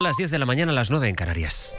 las 10 de la mañana, a las 9 en Canarias.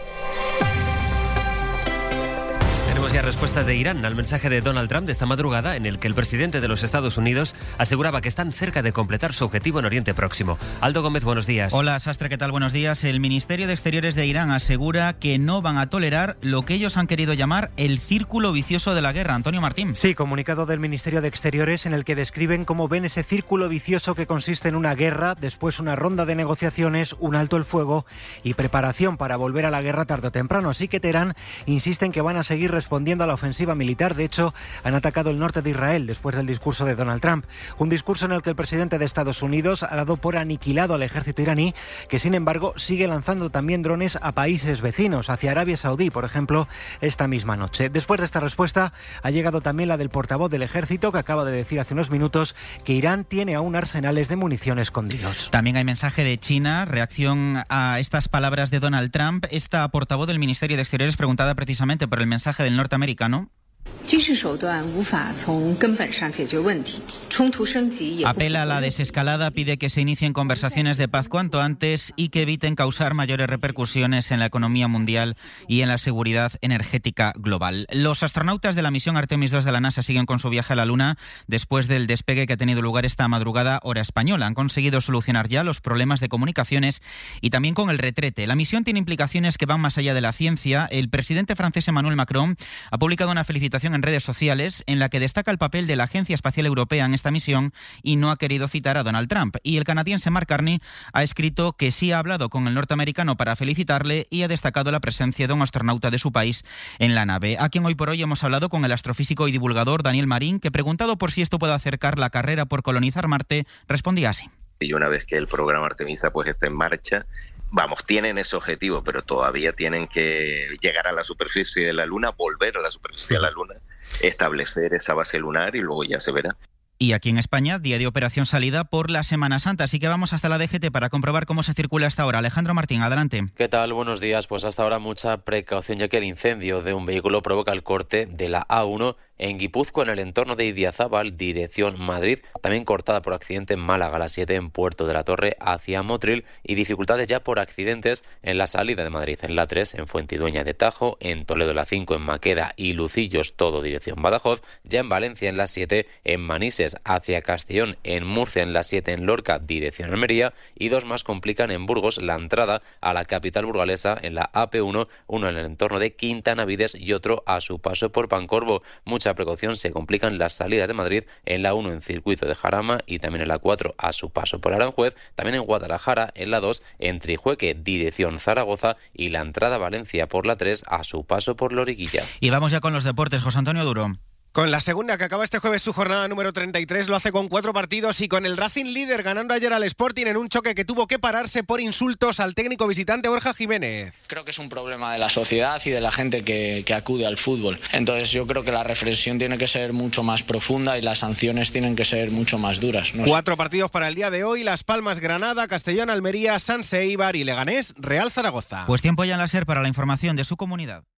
Tenemos ya respuesta de Irán al mensaje de Donald Trump de esta madrugada, en el que el presidente de los Estados Unidos aseguraba que están cerca de completar su objetivo en Oriente Próximo. Aldo Gómez, buenos días. Hola, Sastre, ¿qué tal? Buenos días. El Ministerio de Exteriores de Irán asegura que no van a tolerar lo que ellos han querido llamar el círculo vicioso de la guerra. Antonio Martín. Sí, comunicado del Ministerio de Exteriores en el que describen cómo ven ese círculo vicioso que consiste en una guerra, después una ronda de negociaciones, un alto el fuego y preparación para volver a la guerra tarde o temprano. Así que Teherán insiste en que van a seguir respondiendo a la ofensiva militar. De hecho, han atacado el norte de Israel después del discurso de Donald Trump. Un discurso en el que el presidente de Estados Unidos ha dado por aniquilado al ejército iraní, que sin embargo sigue lanzando también drones a países vecinos, hacia Arabia Saudí, por ejemplo, esta misma noche. Después de esta respuesta ha llegado también la del portavoz del ejército, que acaba de decir hace unos minutos que Irán tiene aún arsenales de munición escondidos. También hay mensaje de China, reacción a estas palabras de Donald Trump. Esta portavoz del Ministerio de Exteriores, preguntada precisamente por el mensaje del norteamericano. Apela a la desescalada, pide que se inicien conversaciones de paz cuanto antes y que eviten causar mayores repercusiones en la economía mundial y en la seguridad energética global. Los astronautas de la misión Artemis II de la NASA siguen con su viaje a la Luna después del despegue que ha tenido lugar esta madrugada, hora española. Han conseguido solucionar ya los problemas de comunicaciones y también con el retrete. La misión tiene implicaciones que van más allá de la ciencia. El presidente francés Emmanuel Macron ha publicado una felicitación en redes sociales en la que destaca el papel de la Agencia Espacial Europea en esta misión y no ha querido citar a Donald Trump. Y el canadiense Mark Carney ha escrito que sí ha hablado con el norteamericano para felicitarle y ha destacado la presencia de un astronauta de su país en la nave. A quien hoy por hoy hemos hablado con el astrofísico y divulgador Daniel Marín, que preguntado por si esto puede acercar la carrera por colonizar Marte, respondía así. Y una vez que el programa Artemisa pues esté en marcha, tienen ese objetivo, pero todavía tienen que llegar a la superficie de la Luna, volver a la superficie de la Luna, establecer esa base lunar y luego ya se verá. Y aquí en España, día de operación salida por la Semana Santa. Así que vamos hasta la DGT para comprobar cómo se circula hasta ahora. Alejandro Martín, adelante. ¿Qué tal? Buenos días. Pues hasta ahora mucha precaución, ya que el incendio de un vehículo provoca el corte de la A1 en Guipúzcoa, en el entorno de Idiazábal, dirección Madrid. También cortada por accidente en Málaga, la 7 en Puerto de la Torre hacia Motril. Y dificultades ya por accidentes en la salida de Madrid, en la 3 en Fuentidueña de Tajo, en Toledo la 5 en Maqueda y Lucillos, todo dirección Badajoz. Ya en Valencia, en la 7 en Manises hacia Castellón, en Murcia en la 7 en Lorca, dirección Almería, y dos más complican en Burgos la entrada a la capital burgalesa en la AP1, uno en el entorno de Quintanavides y otro a su paso por Pancorbo. Mucha precaución, se complican las salidas de Madrid en la 1 en circuito de Jarama y también en la 4 a su paso por Aranjuez, también en Guadalajara en la 2 en Trijueque, dirección Zaragoza, y la entrada a Valencia por la 3 a su paso por Loriguilla. Y vamos ya con los deportes, José Antonio Duro. Con la segunda, que acaba este jueves su jornada número 33, lo hace con 4 partidos y con el Racing líder ganando ayer al Sporting en un choque que tuvo que pararse por insultos al técnico visitante Borja Jiménez. Creo que es un problema de la sociedad y de la gente que acude al fútbol. Entonces yo creo que la reflexión tiene que ser mucho más profunda y las sanciones tienen que ser mucho más duras. 4 partidos para el día de hoy: Las Palmas, Granada, Castellón, Almería, Sanse, Eibar y Leganés, Real Zaragoza. Pues tiempo ya en la SER para la información de su comunidad.